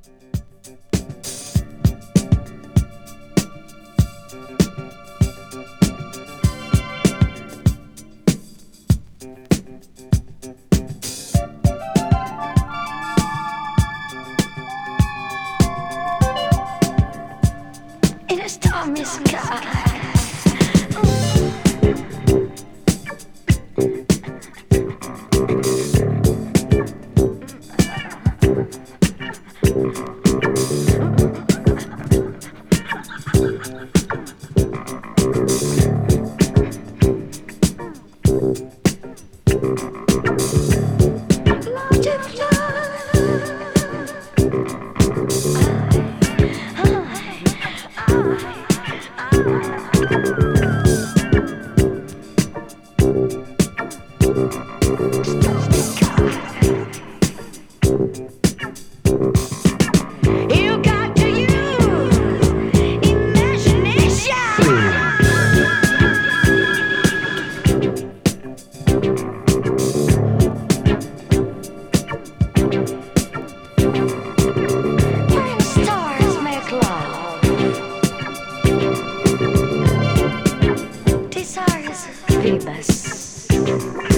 In a stormy sky. You got to use imagination. When stars make love, desires Phoebus.